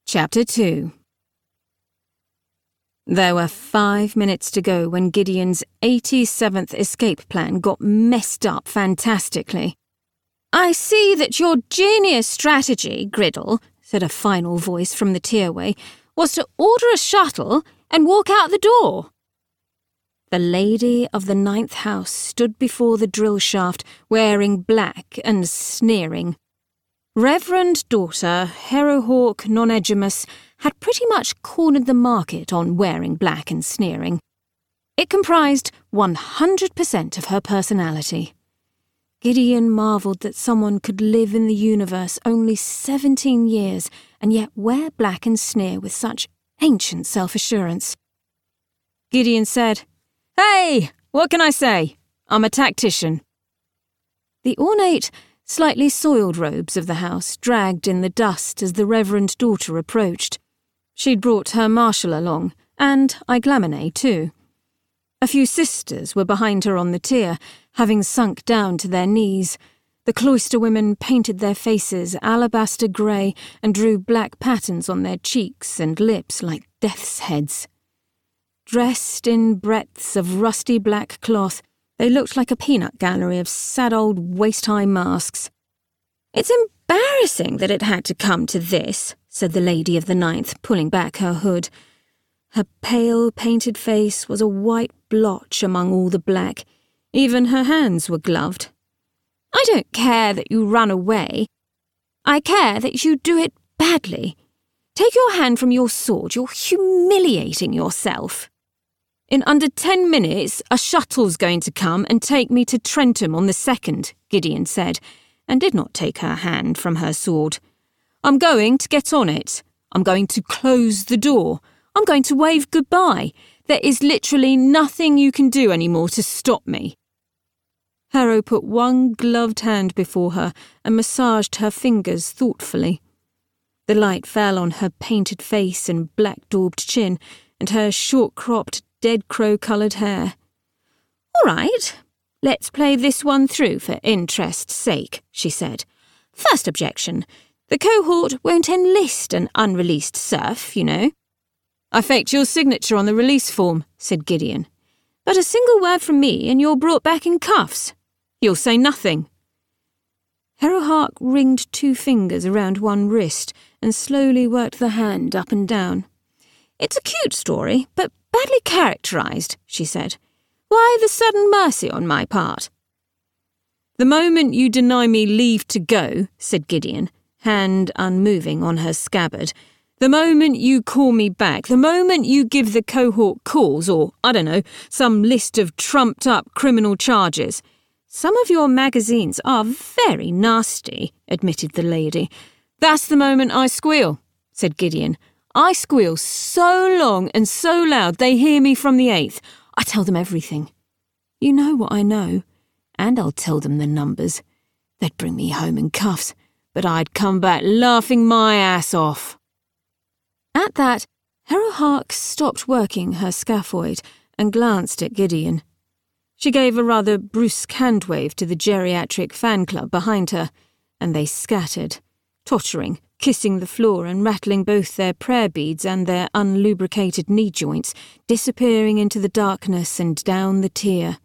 Chapter 2. There were 5 minutes to go when Gideon's 87th escape plan got messed up fantastically. "I see that your genius strategy, Griddle," said a final voice from the tierway, "was to order a shuttle and walk out the door." The lady of the 9th house stood before the drill shaft, wearing black and sneering. Reverend daughter Harrowhawk Nonegimus had pretty much cornered the market on wearing black and sneering. It comprised 100% of her personality. Gideon marvelled that someone could live in the universe only 17 years and yet wear black and sneer with such ancient self-assurance. Gideon said, "Hey, what can I say? I'm a tactician." The ornate, slightly soiled robes of the house dragged in the dust as the reverend daughter approached. She'd brought her marshal along, and Iglamine too. A few sisters were behind her on the tier, having sunk down to their knees. The cloister women painted their faces alabaster grey and drew black patterns on their cheeks and lips like death's heads. Dressed in breadths of rusty black cloth, they looked like a peanut gallery of sad old waist-high masks. "It's embarrassing that it had to come to this," said the lady of the 9th, pulling back her hood. Her pale, painted face was a white blotch among all the black. Even her hands were gloved. "I don't care that you run away. I care that you do it badly. Take your hand from your sword. You're humiliating yourself. In under 10 minutes, a shuttle's going to come and take me to Trentham on the 2nd, Gideon said, and did not take her hand from her sword. "I'm going to get on it. I'm going to close the door. I'm going to wave goodbye. There is literally nothing you can do anymore to stop me." Harrow put one gloved hand before her and massaged her fingers thoughtfully. The light fell on her painted face and black-daubed chin and her short-cropped, dead crow-coloured hair. "All right, let's play this one through for interest's sake," she said. "First objection, the cohort won't enlist an unreleased serf, you know." "I faked your signature on the release form," said Gideon. "But a single word from me and you're brought back in cuffs. You'll say nothing." Harrowhawk ringed 2 fingers around one wrist and slowly worked the hand up and down. "It's a cute story, but badly characterised," she said. "Why the sudden mercy on my part?" "The moment you deny me leave to go," said Gideon, hand unmoving on her scabbard, "the moment you call me back, the moment you give the cohort cause or, I don't know, some list of trumped-up criminal charges." "Some of your magazines are very nasty," admitted the lady. "That's the moment I squeal," said Gideon. "I squeal so long and so loud they hear me from the 8th. I tell them everything. You know what I know, and I'll tell them the numbers. They'd bring me home in cuffs, but I'd come back laughing my ass off." At that, Harrowhawk stopped working her scaphoid and glanced at Gideon. She gave a rather brusque hand-wave to the geriatric fan club behind her, and they scattered, tottering, kissing the floor and rattling both their prayer beads and their unlubricated knee joints, disappearing into the darkness and down the tier.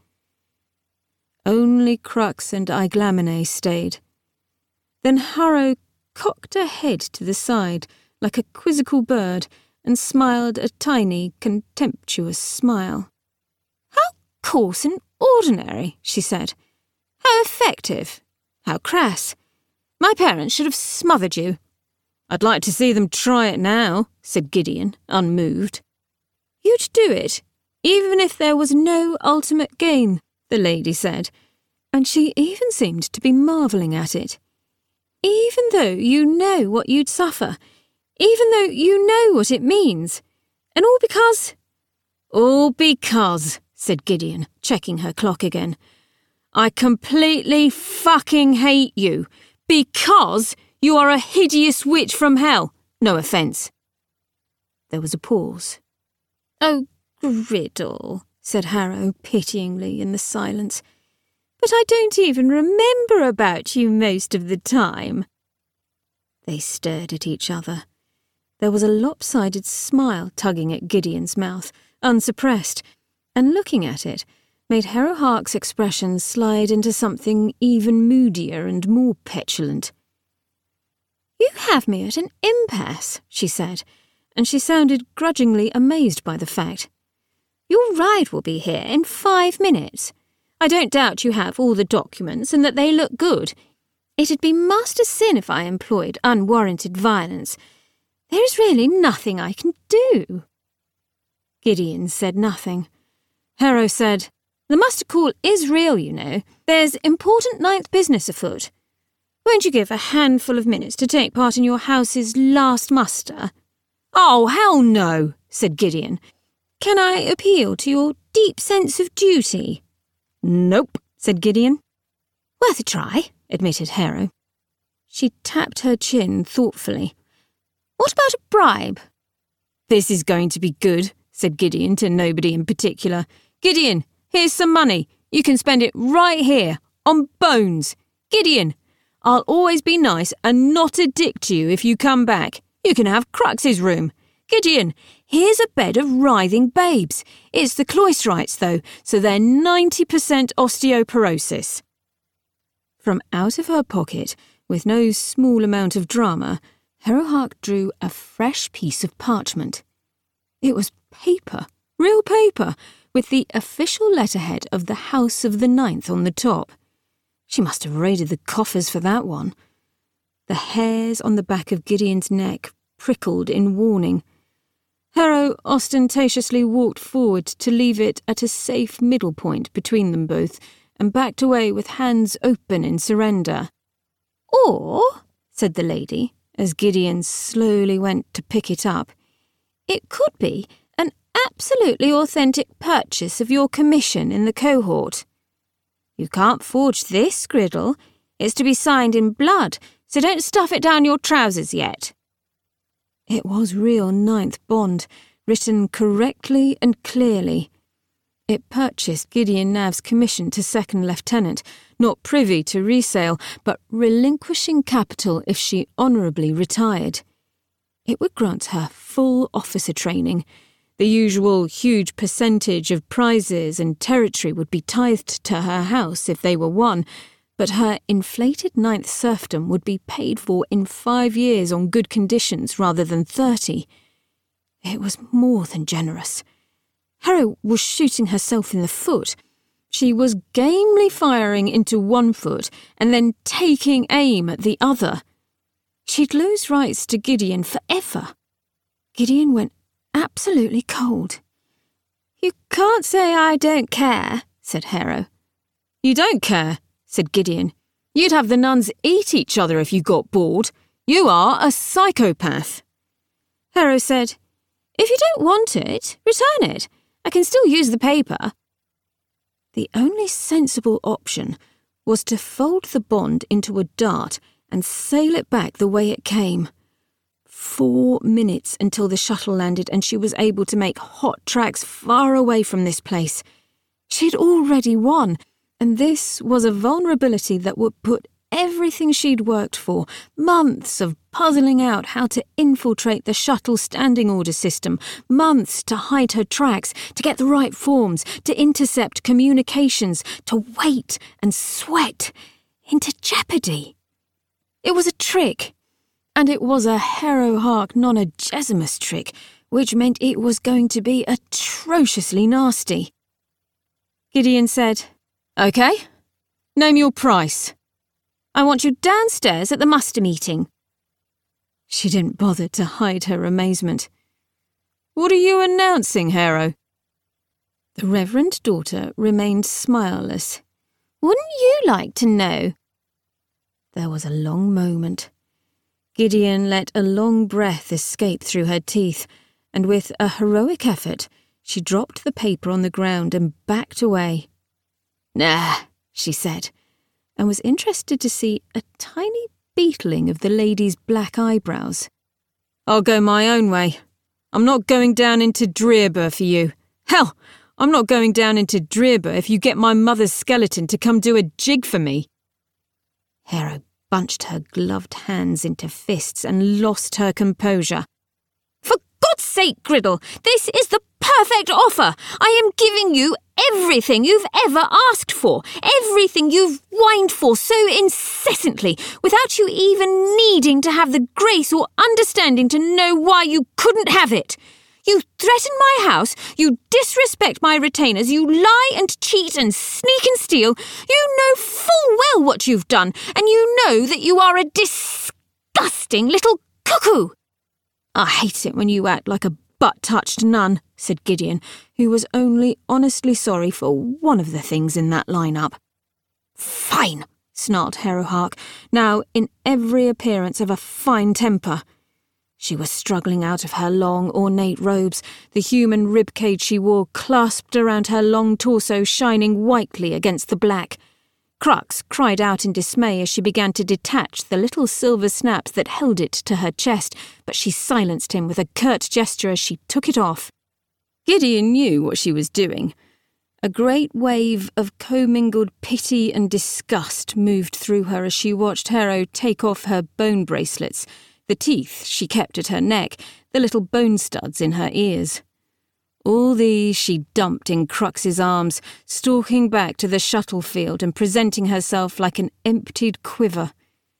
Only Crux and Iglamine stayed. Then Harrow cocked her head to the side like a quizzical bird and smiled a tiny, contemptuous smile. "How coarse and ordinary," she said. "How effective. How crass. My parents should have smothered you." "I'd like to see them try it now," said Gideon, unmoved. "You'd do it, even if there was no ultimate gain," the lady said, and she even seemed to be marvelling at it. "Even though you know what you'd suffer, even though you know what it means, and all because—" "All because," said Gideon, checking her clock again, "I completely fucking hate you, because you are a hideous witch from hell. No offence." There was a pause. "Oh, Griddle," said Harrow pityingly in the silence. "But I don't even remember about you most of the time." They stared at each other. There was a lopsided smile tugging at Gideon's mouth, unsuppressed, and looking at it made Harrow Hark's expression slide into something even moodier and more petulant. "You have me at an impasse," she said, and she sounded grudgingly amazed by the fact. "Your ride will be here in 5 minutes. I don't doubt you have all the documents and that they look good. It'd be master sin if I employed unwarranted violence. There is really nothing I can do." Gideon said nothing. Harrow said, "The muster call is real, you know. There's important ninth business afoot. Won't you give a handful of minutes to take part in your house's last muster?" "Oh, hell no," said Gideon. "Can I appeal to your deep sense of duty?" "Nope," said Gideon. "Worth a try," admitted Harrow. She tapped her chin thoughtfully. "What about a bribe?" "This is going to be good," said Gideon to nobody in particular. "Gideon, here's some money. You can spend it right here, on Bones. Gideon, I'll always be nice and not a dick to you if you come back. You can have Crux's room. Gideon, here's a bed of writhing babes. It's the Cloistrites, though, so they're 90% osteoporosis." From out of her pocket, with no small amount of drama, Harrow Hark drew a fresh piece of parchment. It was paper, real paper, with the official letterhead of the House of the Ninth on the top. She must have raided the coffers for that one. The hairs on the back of Gideon's neck prickled in warning. Harrow ostentatiously walked forward to leave it at a safe middle point between them both, and backed away with hands open in surrender. "Or," said the lady, as Gideon slowly went to pick it up, "it could be an absolutely authentic purchase of your commission in the cohort. You can't forge this, Griddle. It's to be signed in blood, so don't stuff it down your trousers yet." It was real ninth bond, written correctly and clearly. It purchased Gideon Nav's commission to second lieutenant, not privy to resale, but relinquishing capital if she honourably retired. It would grant her full officer training. The usual huge percentage of prizes and territory would be tithed to her house if they were won, but her inflated ninth serfdom would be paid for in 5 years on good conditions rather than 30. It was more than generous. Harrow was shooting herself in the foot. She was gamely firing into one foot and then taking aim at the other. She'd lose rights to Gideon forever. Gideon went absolutely cold. "You can't say I don't care," said Harrow. "You don't care," said Gideon. "You'd have the nuns eat each other if you got bored. You are a psychopath." Harrow said, "If you don't want it, return it. I can still use the paper." The only sensible option was to fold the bond into a dart and sail it back the way it came. 4 minutes until the shuttle landed and she was able to make hot tracks far away from this place. She'd already won, and this was a vulnerability that would put everything she'd worked for, months of puzzling out how to infiltrate the shuttle standing order system, months to hide her tracks, to get the right forms, to intercept communications, to wait and sweat, into jeopardy. It was a trick, and it was a Harrow Hark nonagesimus trick, which meant it was going to be atrociously nasty. Gideon said, "OK, name your price." "I want you downstairs at the muster meeting." She didn't bother to hide her amazement. "What are you announcing, Harrow?" The reverend daughter remained smileless. "Wouldn't you like to know?" There was a long moment. Gideon let a long breath escape through her teeth, and with a heroic effort, she dropped the paper on the ground and backed away. "Nah," she said, and was interested to see a tiny beetling of the lady's black eyebrows. "I'll go my own way. I'm not going down into Drearber for you. Hell, I'm not going down into Drearber if you get my mother's skeleton to come do a jig for me." Harrow bunched her gloved hands into fists and lost her composure. sake, Griddle, this is the perfect offer. I am giving you everything you've ever asked for, everything you've whined for so incessantly, without you even needing to have the grace or understanding to know why you couldn't have it. You threaten my house, you disrespect my retainers, you lie and cheat and sneak and steal. You know full well what you've done, and you know that you are a disgusting little cuckoo. I hate it when you act like a butt-touched nun, said Gideon, who was only honestly sorry for one of the things in that line-up. Fine, snarled Harrowhark, now in every appearance of a fine temper. She was struggling out of her long, ornate robes, the human ribcage she wore clasped around her long torso shining whitely against the black. Crux cried out in dismay as she began to detach the little silver snaps that held it to her chest, but she silenced him with a curt gesture as she took it off. Gideon knew what she was doing. A great wave of commingled pity and disgust moved through her as she watched Harrow take off her bone bracelets, the teeth she kept at her neck, the little bone studs in her ears. All these she dumped in Crux's arms, stalking back to the shuttle field and presenting herself like an emptied quiver.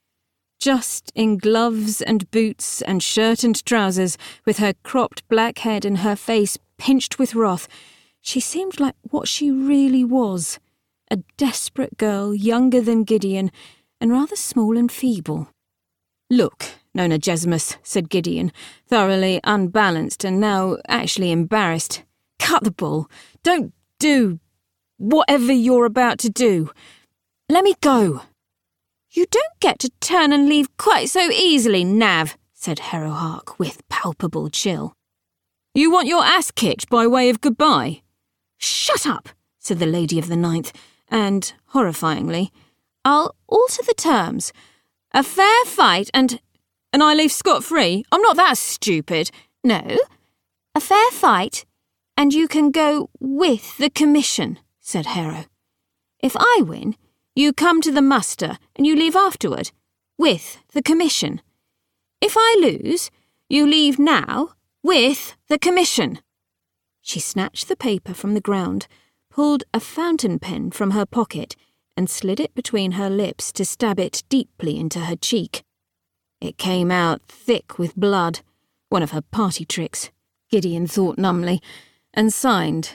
Just in gloves and boots and shirt and trousers, with her cropped black head and her face pinched with wrath, she seemed like what she really was, a desperate girl younger than Gideon and rather small and feeble. Look, Nona Gesimus, said Gideon, thoroughly unbalanced and now actually embarrassed. Cut the bull. Don't do whatever you're about to do. Let me go. You don't get to turn and leave quite so easily, Nav, said Harrowhark with palpable chill. You want your ass kicked by way of goodbye? Shut up, said the Lady of the Ninth, and, horrifyingly, I'll alter the terms. A fair fight and I leave scot-free? I'm not that stupid. No, a fair fight and you can go with the commission, said Harrow. If I win, you come to the muster and you leave afterward, with the commission. If I lose, you leave now, with the commission. She snatched the paper from the ground, pulled a fountain pen from her pocket, and slid it between her lips to stab it deeply into her cheek. It came out thick with blood, one of her party tricks, Gideon thought numbly, and signed,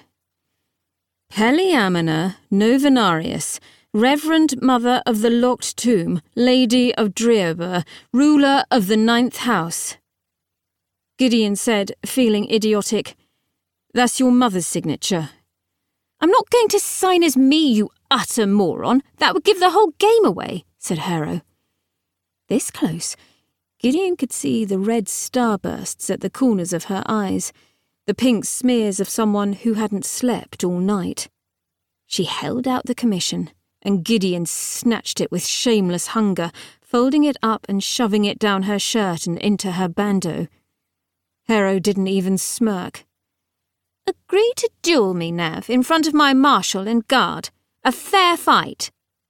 Peliamina Novenarius, Reverend Mother of the Locked Tomb, Lady of Dreober, Ruler of the Ninth House. Gideon said, feeling idiotic, That's your mother's signature. I'm not going to sign as me, you utter moron. That would give the whole game away, said Harrow. This close, Gideon could see the red starbursts at the corners of her eyes, the pink smears of someone who hadn't slept all night. She held out the commission, and Gideon snatched it with shameless hunger, folding it up and shoving it down her shirt and into her bandeau. Harrow didn't even smirk. Agree to duel me, Nav, in front of my marshal and guard. A fair fight.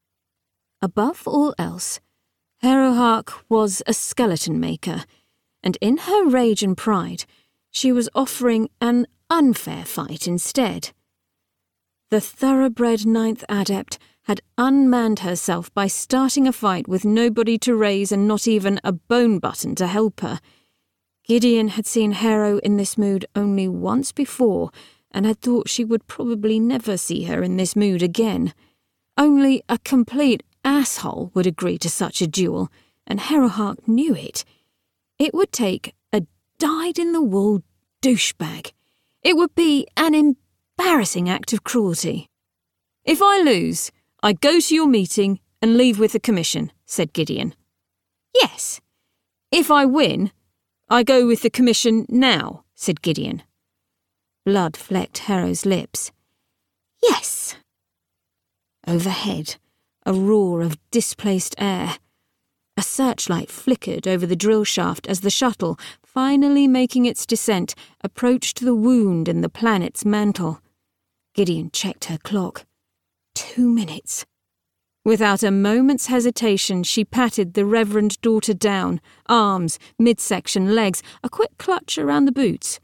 Above all else, Harrowhark was a skeleton maker, and in her rage and pride, she was offering an unfair fight instead. The thoroughbred Ninth Adept had unmanned herself by starting a fight with nobody to raise and not even a bone button to help her. Gideon had seen Harrow in this mood only once before and had thought she would probably never see her in this mood again. Only a complete asshole would agree to such a duel, and Harrowhark knew it. It would take a dyed-in-the-wool douchebag. It would be an embarrassing act of cruelty. If I lose, I go to your meeting and leave with the commission, said Gideon. Yes. If I win, I go with the commission now, said Gideon. Blood flecked Harrow's lips. Yes. Overhead, a roar of displaced air. A searchlight flickered over the drill shaft as the shuttle, finally making its descent, approached the wound in the planet's mantle. Gideon checked her clock. 2 minutes. Without a moment's hesitation, she patted the reverend daughter down, arms, midsection, legs, a quick clutch around the boots.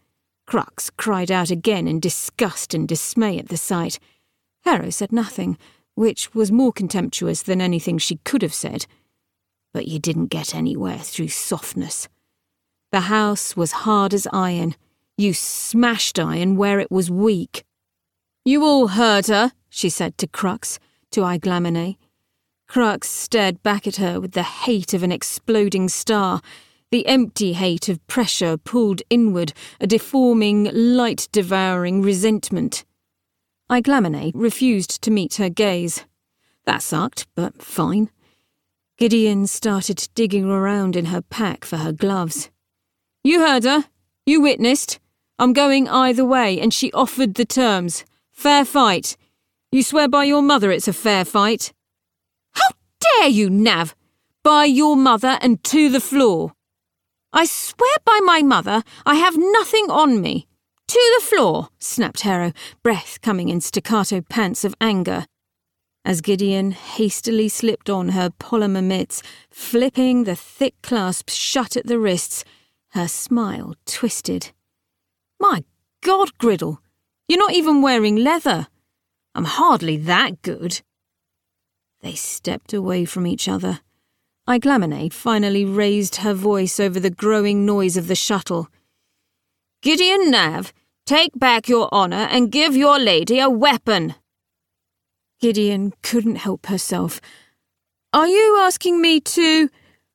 Crux cried out again in disgust and dismay at the sight. Harrow said nothing, which was more contemptuous than anything she could have said. But you didn't get anywhere through softness. The house was hard as iron. You smashed iron where it was weak. "You all heard her," she said to Crux, to Iglamine. Crux stared back at her with the hate of an exploding star, the empty hate of pressure pulled inward, a deforming, light-devouring resentment. Iglamine refused to meet her gaze. That sucked, but fine. Gideon started digging around in her pack for her gloves. "You heard her. You witnessed. I'm going either way, and she offered the terms. Fair fight. You swear by your mother it's a fair fight?" "How dare you, Nav? By your mother and to the floor." "I swear by my mother I have nothing on me. To the floor," snapped Harrow, breath coming in staccato pants of anger. As Gideon hastily slipped on her polymer mitts, flipping the thick clasps shut at the wrists, her smile twisted. "My God, Griddle, you're not even wearing leather. I'm hardly that good." They stepped away from each other. Iglamine finally raised her voice over the growing noise of the shuttle. "Gideon Nav, take back your honour and give your lady a weapon." Gideon couldn't help herself. "Are you asking me to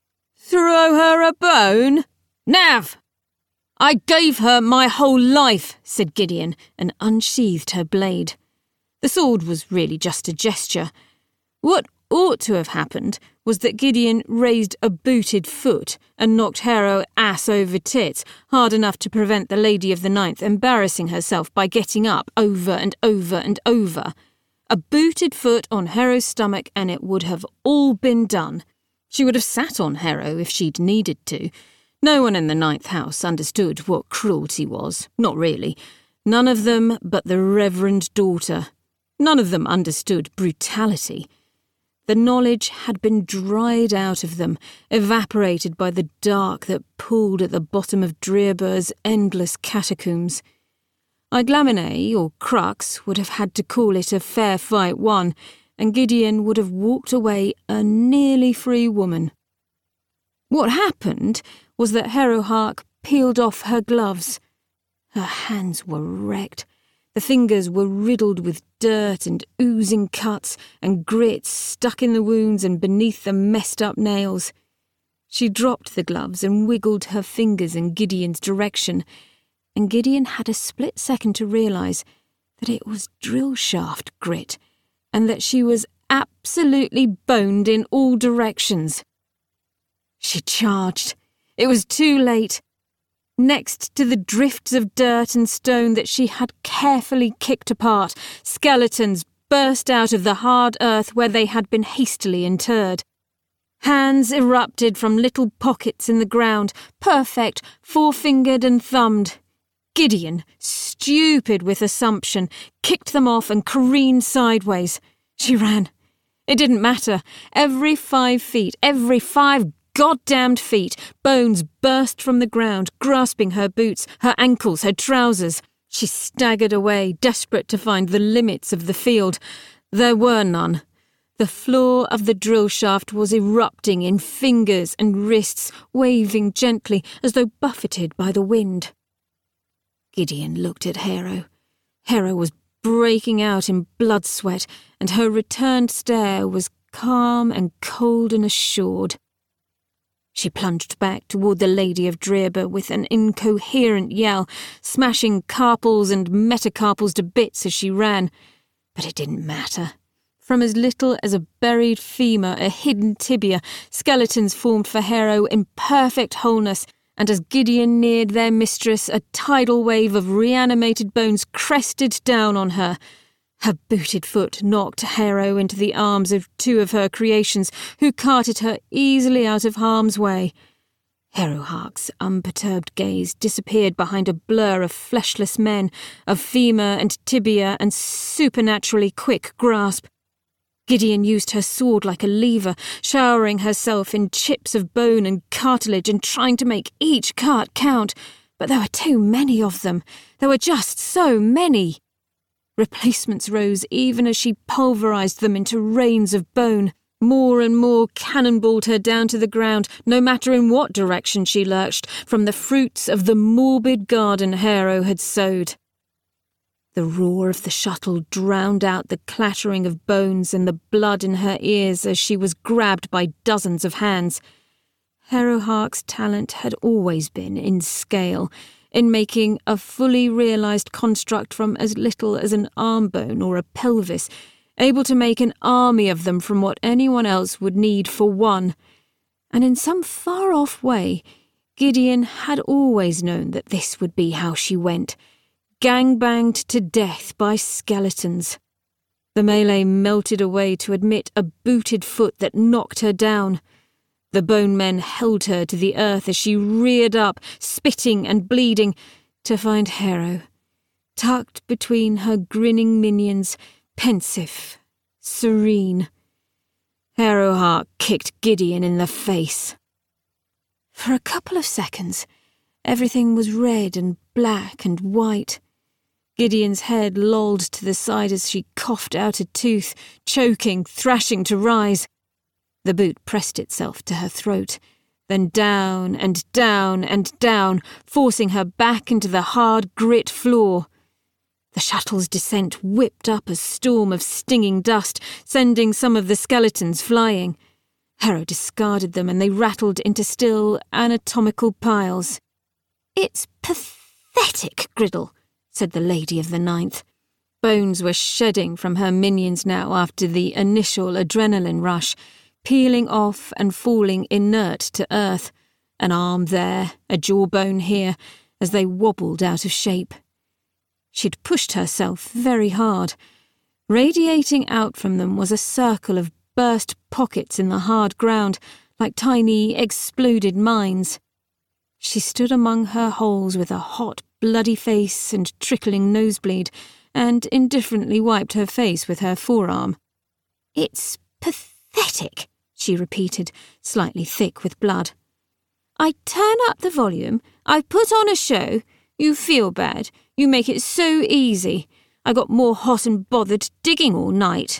throw her a bone?" "Nav!" "I gave her my whole life," said Gideon, and unsheathed her blade. The sword was really just a gesture. What ought to have happened was that Gideon raised a booted foot and knocked Harrow ass over tits hard enough to prevent the Lady of the Ninth embarrassing herself by getting up over and over and over. A booted foot on Harrow's stomach and it would have all been done. She would have sat on Harrow if she'd needed to. No one in the Ninth House understood what cruelty was, not really. None of them but the Reverend Daughter. None of them understood brutality. The knowledge had been dried out of them, evaporated by the dark that pooled at the bottom of Drearbur's endless catacombs. Iglamine, or Crux, would have had to call it a fair fight won, and Gideon would have walked away a nearly free woman. What happened was that Harrowhark peeled off her gloves. Her hands were wrecked. The fingers were riddled with dirt and oozing cuts and grit stuck in the wounds and beneath the messed-up nails. She dropped the gloves and wiggled her fingers in Gideon's direction, and Gideon had a split second to realise that it was drill shaft grit and that she was absolutely boned in all directions. She charged. It was too late. Next to the drifts of dirt and stone that she had carefully kicked apart, skeletons burst out of the hard earth where they had been hastily interred. Hands erupted from little pockets in the ground, perfect, four-fingered and thumbed. Gideon, stupid with assumption, kicked them off and careened sideways. She ran. It didn't matter. Every 5 feet, every 5 goddamned feet, bones burst from the ground, grasping her boots, her ankles, her trousers. She staggered away, desperate to find the limits of the field. There were none. The floor of the drill shaft was erupting in fingers and wrists, waving gently as though buffeted by the wind. Gideon looked at Harrow. Harrow was breaking out in blood sweat, and her returned stare was calm and cold and assured. She plunged back toward the Lady of Drearber with an incoherent yell, smashing carpals and metacarpals to bits as she ran. But it didn't matter. From as little as a buried femur, a hidden tibia, skeletons formed for Harrow in perfect wholeness, and as Gideon neared their mistress, a tidal wave of reanimated bones crested down on her. Her booted foot knocked Harrow into the arms of 2 of her creations, who carted her easily out of harm's way. Harrowhark's unperturbed gaze disappeared behind a blur of fleshless men, of femur and tibia and supernaturally quick grasp. Gideon used her sword like a lever, showering herself in chips of bone and cartilage and trying to make each cut count. But there were too many of them. There were just so many. Replacements rose even as she pulverised them into rains of bone. More and more cannonballed her down to the ground, no matter in what direction she lurched, from the fruits of the morbid garden Hero had sowed. The roar of the shuttle drowned out the clattering of bones and the blood in her ears as she was grabbed by dozens of hands. Hero Hark's talent had always been in scale, in making a fully realised construct from as little as an arm bone or a pelvis, able to make an army of them from what anyone else would need for one. And in some far-off way, Gideon had always known that this would be how she went, gang-banged to death by skeletons. The melee melted away to admit a booted foot that knocked her down. The bone men held her to the earth as she reared up, spitting and bleeding, to find Hero, tucked between her grinning minions, pensive, serene. Hero Hark kicked Gideon in the face. For a couple of seconds, everything was red and black and white. Gideon's head lolled to the side as she coughed out a tooth, choking, thrashing to rise. The boot pressed itself to her throat, then down and down and down, forcing her back into the hard grit floor. The shuttle's descent whipped up a storm of stinging dust, sending some of the skeletons flying. Hero discarded them and they rattled into still, anatomical piles. "It's pathetic, Griddle," said the Lady of the Ninth. Bones were shedding from her minions now after the initial adrenaline rush, peeling off and falling inert to earth, an arm there, a jawbone here, as they wobbled out of shape. She'd pushed herself very hard. Radiating out from them was a circle of burst pockets in the hard ground, like tiny, exploded mines. She stood among her holes with a hot, bloody face and trickling nosebleed, and indifferently wiped her face with her forearm. "It's pathetic," she repeated, slightly thick with blood. "I turn up the volume, I put on a show, you feel bad, you make it so easy. I got more hot and bothered digging all night."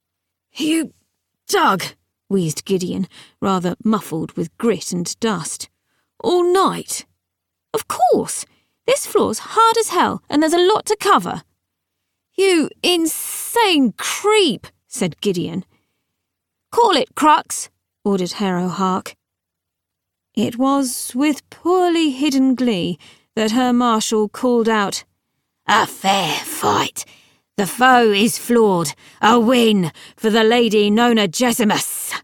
"You dug," wheezed Gideon, rather muffled with grit and dust. "All night?" "Of course. This floor's hard as hell, and there's a lot to cover." "You insane creep," said Gideon. "Call it, Crux," ordered Hero Hark. It was with poorly hidden glee that her marshal called out, "A fair fight. The foe is floored. A win for the Lady Nonagesimus."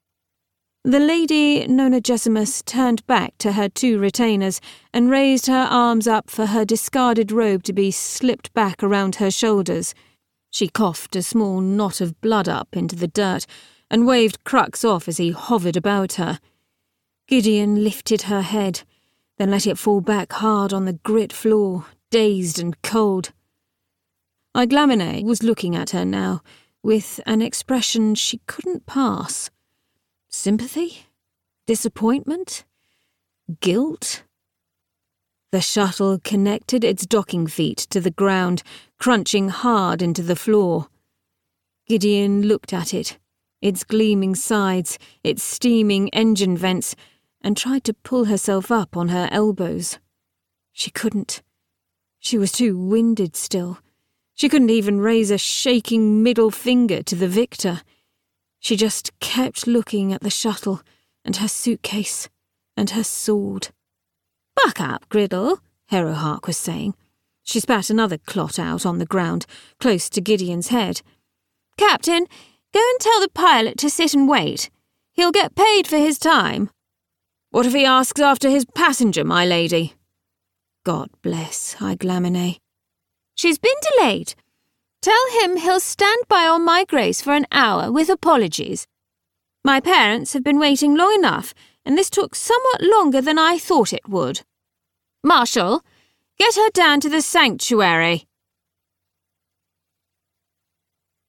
The Lady Nonagesimus turned back to her two retainers and raised her arms up for her discarded robe to be slipped back around her shoulders. She coughed a small knot of blood up into the dirt and waved Crux off as he hovered about her. Gideon lifted her head, then let it fall back hard on the grit floor, dazed and cold. Iglamine was looking at her now, with an expression she couldn't pass. Sympathy? Disappointment? Guilt? The shuttle connected its docking feet to the ground, crunching hard into the floor. Gideon looked at it, its gleaming sides, its steaming engine vents, and tried to pull herself up on her elbows. She couldn't. She was too winded still. She couldn't even raise a shaking middle finger to the victor. She just kept looking at the shuttle and her suitcase and her sword. "Buck up, Griddle," Hero Hark was saying. She spat another clot out on the ground, close to Gideon's head. "Captain, go and tell the pilot to sit and wait. He'll get paid for his time." "What if he asks after his passenger, my lady?" God bless Iglamine. "She's been delayed. Tell him he'll stand by on my grace for an hour with apologies. My parents have been waiting long enough, and this took somewhat longer than I thought it would. Marshal, get her down to the sanctuary."